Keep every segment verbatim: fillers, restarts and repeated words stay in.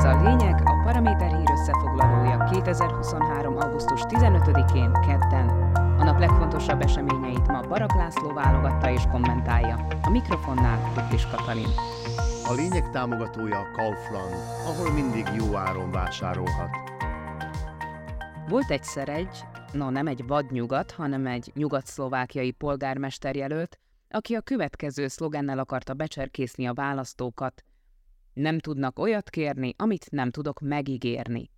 a lényeg, a Paraméter hír összefoglalója kétezer-huszonhárom. augusztus tizenötödikén kedden. A nap legfontosabb eseményeit ma Barak László válogatta és kommentálja. A mikrofonnál Kuklis Katalin. A lényeg támogatója a Kaufland, ahol mindig jó áron vásárolhat. Volt egyszer egy, no nem egy vadnyugat, hanem egy nyugat-szlovákiai polgármesterjelölt, aki a következő szlogennel akarta becserkészni a választókat. Nem tudnak olyat kérni, amit nem tudok megígérni.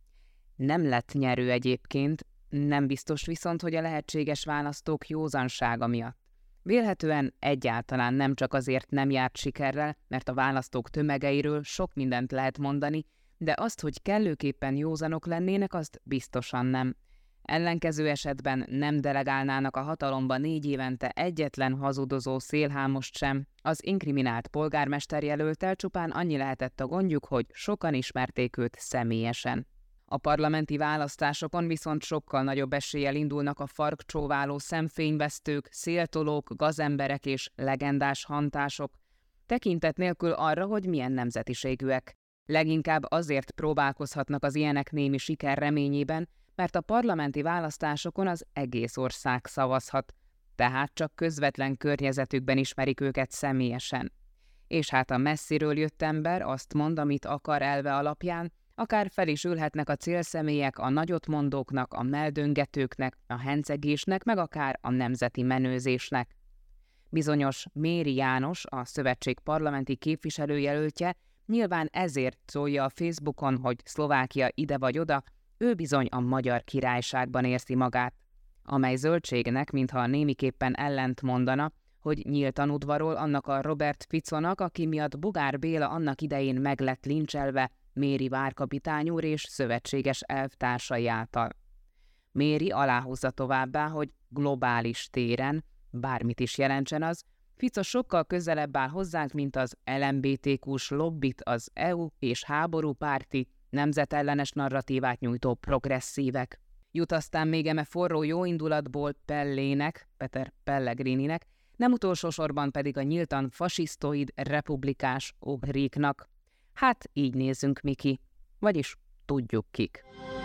Nem lett nyerő egyébként, nem biztos viszont, hogy a lehetséges választók józansága miatt. Vélhetően egyáltalán nem csak azért nem járt sikerrel, mert a választók tömegeiről sok mindent lehet mondani, de azt, hogy kellőképpen józanok lennének, azt biztosan nem. Ellenkező esetben nem delegálnának a hatalomba négy évente egyetlen hazudozó szélhámost sem. Az inkriminált polgármesterjelölttel csupán annyi lehetett a gondjuk, hogy sokan ismerték őt személyesen. A parlamenti választásokon viszont sokkal nagyobb eséllyel indulnak a farkcsóváló szemfényvesztők, széltolók, gazemberek és legendás hantások, tekintet nélkül arra, hogy milyen nemzetiségűek. Leginkább azért próbálkozhatnak az ilyenek némi siker reményében, mert a parlamenti választásokon az egész ország szavazhat, tehát csak közvetlen környezetükben ismerik őket személyesen. És hát a messziről jött ember azt mond, amit akar elve alapján, akár fel is ülhetnek a célszemélyek a nagyotmondóknak, a meldöngetőknek, a hencegésnek, meg akár a nemzeti menőzésnek. Bizonyos Méri János, a szövetség parlamenti képviselőjelöltje, nyilván ezért szólja a Facebookon, hogy Szlovákia ide vagy oda, ő bizony a Magyar Királyságban érzi magát, amely zöldségnek, mintha némiképpen ellent mondana, hogy nyíltan udvarol annak a Robert Ficonak, aki miatt Bugár Béla annak idején meg lett lincselve Méri várkapitány úr és szövetséges elvtársai által. Méri aláhúzza továbbá, hogy globális téren, bármit is jelentsen az, Fico sokkal közelebb áll hozzánk, mint az el em bé té kú-s lobbit, az é u és háborúpárti, nemzetellenes narratívát nyújtó progresszívek. Jut aztán még eme forró jóindulatból Pellének, Peter Pellegrininek, nem utolsó sorban pedig a nyíltan fasisztoid republikás ugríknak. Hát így nézzünk mi ki, vagyis tudjuk kik.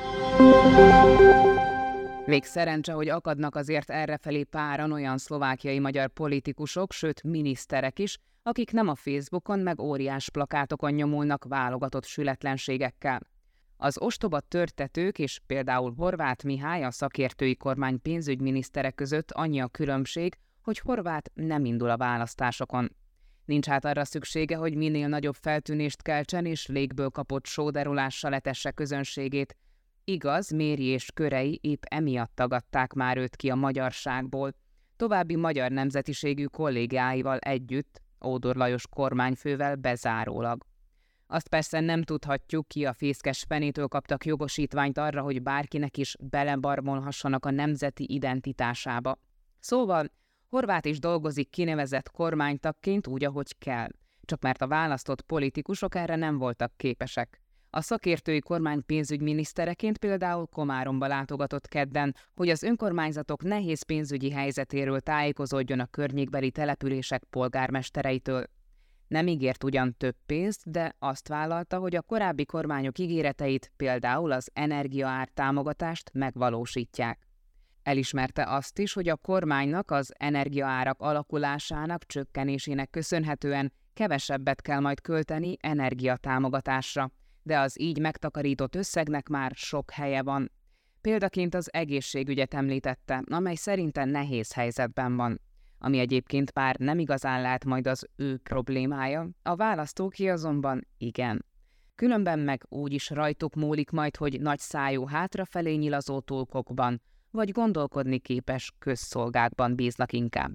Még szerencse, hogy akadnak azért errefelé páran olyan szlovákiai magyar politikusok, sőt miniszterek is, akik nem a Facebookon meg óriás plakátokon nyomulnak válogatott sületlenségekkel. Az ostoba törtetők és például Horváth Mihály, a szakértői kormány pénzügyminisztere között annyi a különbség, hogy Horváth nem indul a választásokon. Nincs hát arra szüksége, hogy minél nagyobb feltűnést keltsen és légből kapott sóderulással etesse közönségét. Igaz, Méri és körei épp emiatt tagadták már őt ki a magyarságból, további magyar nemzetiségű kollégáival együtt, Ódor Lajos kormányfővel bezárólag. Azt persze nem tudhatjuk, ki a fészkes fenétől kaptak jogosítványt arra, hogy bárkinek is belebarmolhassanak a nemzeti identitásába. Szóval Horváth is dolgozik kinevezett kormánytagként úgy, ahogy kell, csak mert a választott politikusok erre nem voltak képesek. A szakértői kormány pénzügyminisztereként például Komáromba látogatott kedden, hogy az önkormányzatok nehéz pénzügyi helyzetéről tájékozódjon a környékbeli települések polgármestereitől. Nem ígért ugyan több pénzt, de azt vállalta, hogy a korábbi kormányok ígéreteit, például az energiaár támogatást megvalósítják. Elismerte azt is, hogy a kormánynak az energiaárak alakulásának, csökkenésének köszönhetően kevesebbet kell majd költeni energiatámogatásra, de az így megtakarított összegnek már sok helye van. Példaként az egészségügyet említette, amely szerinte nehéz helyzetben van. Ami egyébként bár nem igazán lehet majd az ő problémája, a választóké azonban igen. Különben meg úgyis rajtuk múlik majd, hogy nagyszájú hátrafelé nyilazó tulkokban, vagy gondolkodni képes közszolgákban bíznak inkább.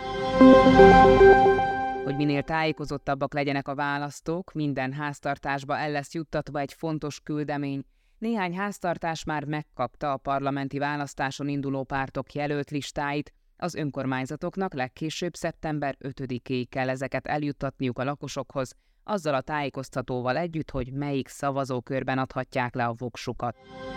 Hogy minél tájékozottabbak legyenek a választók, minden háztartásba el lesz juttatva egy fontos küldemény. Néhány háztartás már megkapta a parlamenti választáson induló pártok jelölt listáit, az önkormányzatoknak legkésőbb szeptember ötödikéig kell ezeket eljuttatniuk a lakosokhoz, azzal a tájékoztatóval együtt, hogy melyik szavazókörben adhatják le a voksukat.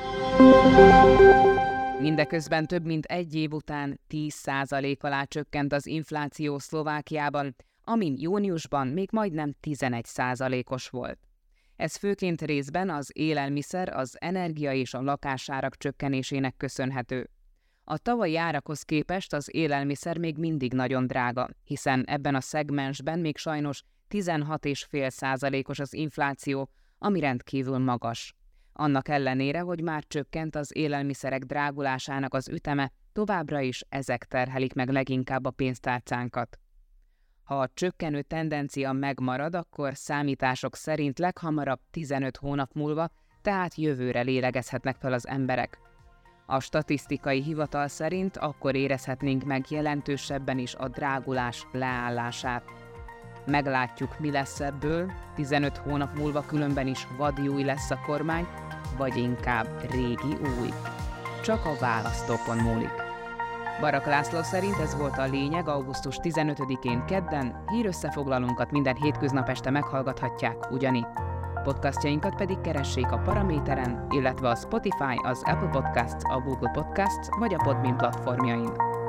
Mindeközben több mint egy év után tíz százalék alá csökkent az infláció Szlovákiában, amin júniusban még majdnem tizenegy százalékos volt. Ez főként részben az élelmiszer, az energia és a lakásárak csökkenésének köszönhető. A tavalyi árakhoz képest az élelmiszer még mindig nagyon drága, hiszen ebben a szegmensben még sajnos tizenhat egész öt százalékos az infláció, ami rendkívül magas. Annak ellenére, hogy már csökkent az élelmiszerek drágulásának az üteme, továbbra is ezek terhelik meg leginkább a pénztárcánkat. Ha a csökkenő tendencia megmarad, akkor számítások szerint leghamarabb tizenöt hónap múlva, tehát jövőre lélegezhetnek fel az emberek. A statisztikai hivatal szerint akkor érezhetnénk meg jelentősebben is a drágulás leállását. Meglátjuk, mi lesz ebből, tizenöt hónap múlva különben is vadi lesz a kormány, vagy inkább régi új. Csak a választókon múlik. Barak László szerint ez volt a lényeg augusztus tizenötödikén kedden, hírösszefoglalónkat minden hétköznap este meghallgathatják ugyanitt. Podcastjainkat pedig keressék a Paraméteren, illetve a Spotify, az Apple Podcasts, a Google Podcasts vagy a Podbean platformjain.